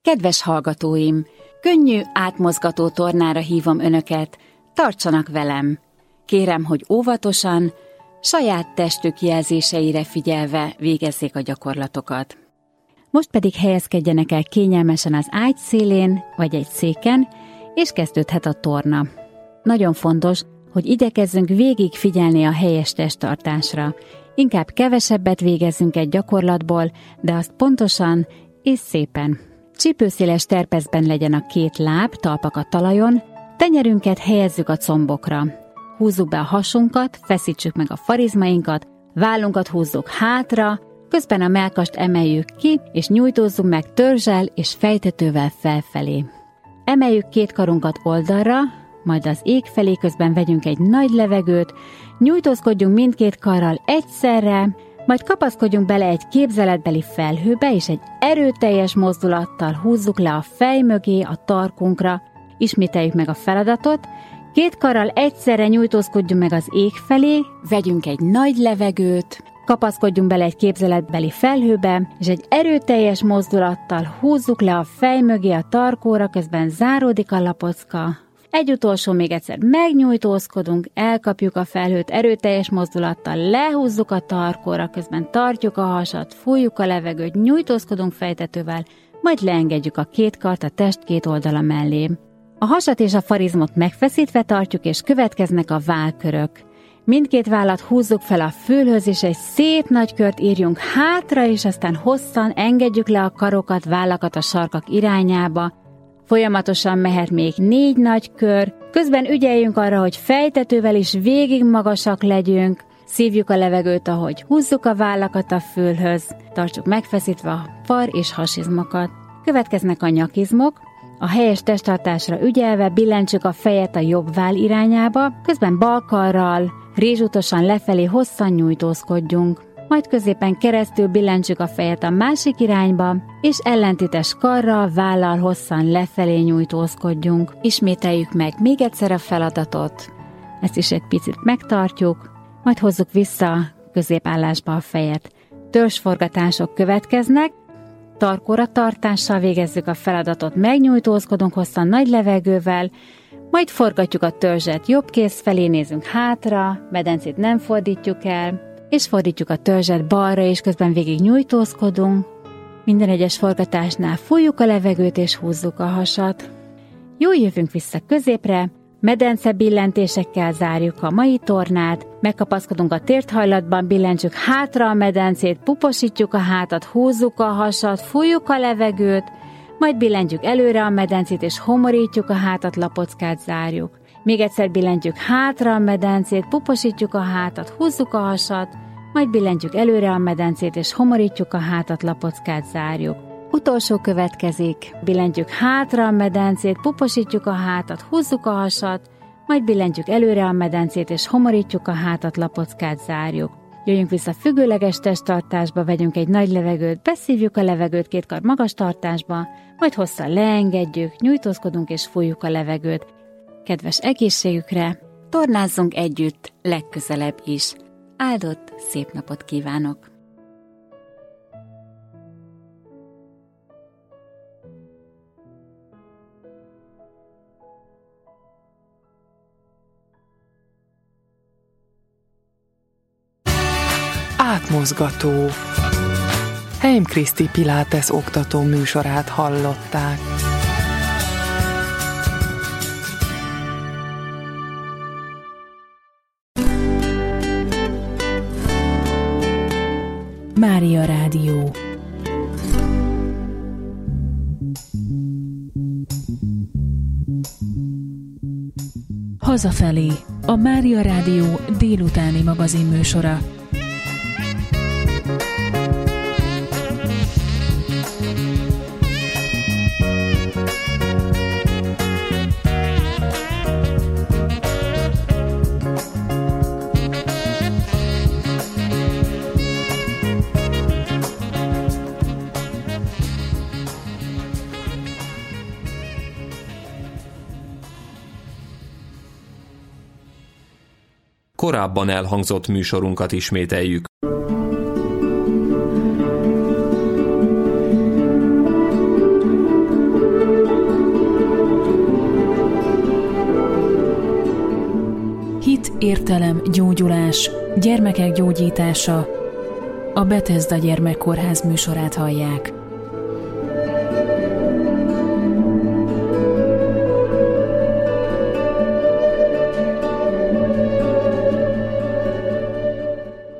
Kedves hallgatóim, könnyű, átmozgató tornára hívom önöket, tartsanak velem. Kérem, hogy óvatosan, saját testük jelzéseire figyelve végezzék a gyakorlatokat. Most pedig helyezkedjenek el kényelmesen az ágy szélén vagy egy széken, és kezdődhet a torna. Nagyon fontos, hogy igyekezzünk végig figyelni a helyes testtartásra. Inkább kevesebbet végezzünk egy gyakorlatból, de azt pontosan és szépen. Csípőszéles terpezben legyen a két láb, talpak a talajon, tenyerünket helyezzük a combokra. Húzzuk be a hasunkat, feszítsük meg a farizmainkat, vállunkat húzzuk hátra, közben a mellkast emeljük ki, és nyújtózzunk meg törzsel és fejtetővel felfelé. Emeljük két karunkat oldalra, majd az ég felé, közben vegyünk egy nagy levegőt, nyújtózkodjunk mindkét karral egyszerre, majd kapaszkodjunk bele egy képzeletbeli felhőbe, és egy erőteljes mozdulattal húzzuk le a fej mögé, a tarkunkra. Ismételjük meg a feladatot, két karral egyszerre nyújtózkodjunk meg az ég felé, vegyünk egy nagy levegőt, kapaszkodjunk bele egy képzeletbeli felhőbe, és egy erőteljes mozdulattal húzzuk le a fej mögé, a tarkóra, közben záródik a lapocka. Egy utolsó, még egyszer megnyújtózkodunk, elkapjuk a felhőt erőteljes mozdulattal, lehúzzuk a tarkóra, közben tartjuk a hasat, fújjuk a levegőt, nyújtózkodunk fejtetővel, majd leengedjük a két kart a test két oldala mellé. A hasat és a farizmot megfeszítve tartjuk, és következnek a vállkörök. Mindkét vállat húzzuk fel a fülhöz, és egy szép nagy kört írjunk hátra, és aztán hosszan engedjük le a karokat, vállakat a sarkak irányába. Folyamatosan mehet még 4 nagy kör, közben ügyeljünk arra, hogy fejtetővel is végig magasak legyünk, szívjuk a levegőt, ahogy húzzuk a vállakat a fülhöz, tartsuk megfeszítve a far és hasizmokat. Következnek a nyakizmok, a helyes testtartásra ügyelve billentsük a fejet a jobb váll irányába, közben bal karral, rézsútosan lefelé hosszan nyújtózkodjunk. Majd középen keresztül billentsük a fejet a másik irányba, és ellentétes karral, vállal hosszan lefelé nyújtózkodjunk. Ismételjük meg még egyszer a feladatot, ezt is egy picit megtartjuk, majd hozzuk vissza középállásba a fejet. Törzsforgatások következnek, tarkóra tartással végezzük a feladatot, megnyújtózkodunk hosszan nagy levegővel, majd forgatjuk a törzset jobb kéz felé, nézünk hátra, medencét nem fordítjuk el, és fordítjuk a törzset balra, és közben végig nyújtózkodunk. Minden egyes forgatásnál fújjuk a levegőt, és húzzuk a hasat. Jól jövünk vissza középre, medence billentésekkel zárjuk a mai tornát, megkapaszkodunk a térthajlatban, billentsük hátra a medencét, puposítjuk a hátat, húzzuk a hasat, fújjuk a levegőt, majd billentjük előre a medencét, és homorítjuk a hátat, lapockát zárjuk. Még egyszer billentjük hátra a medencét, puposítjuk a hátat, húzzuk a hasat, majd billentjük előre a medencét, és homorítjuk a hátat, lapockát zárjuk. Utolsó következik, billentjük hátra a medencét, puposítjuk a hátat, húzzuk a hasat, majd billentjük előre a medencét, és homorítjuk a hátat, lapockát zárjuk. Jöjjünk vissza függőleges testtartásba, vegyünk egy nagy levegőt, beszívjuk a levegőt két kar magas tartásba, majd hosszan leengedjük, nyújtózkodunk és fújjuk a levegőt. Kedves egészségükre, tornázzunk együtt legközelebb is. Áldott, szép napot kívánok! Átmozgató. Heim Kriszti Pilates oktató műsorát hallották. Mária Rádió. Hazafelé, a Mária Rádió délutáni magazinműsora. Korábban elhangzott műsorunkat ismételjük. Hit, értelem, gyógyulás, gyermekek gyógyítása. A Bethesda Gyermekkórház műsorát hallják.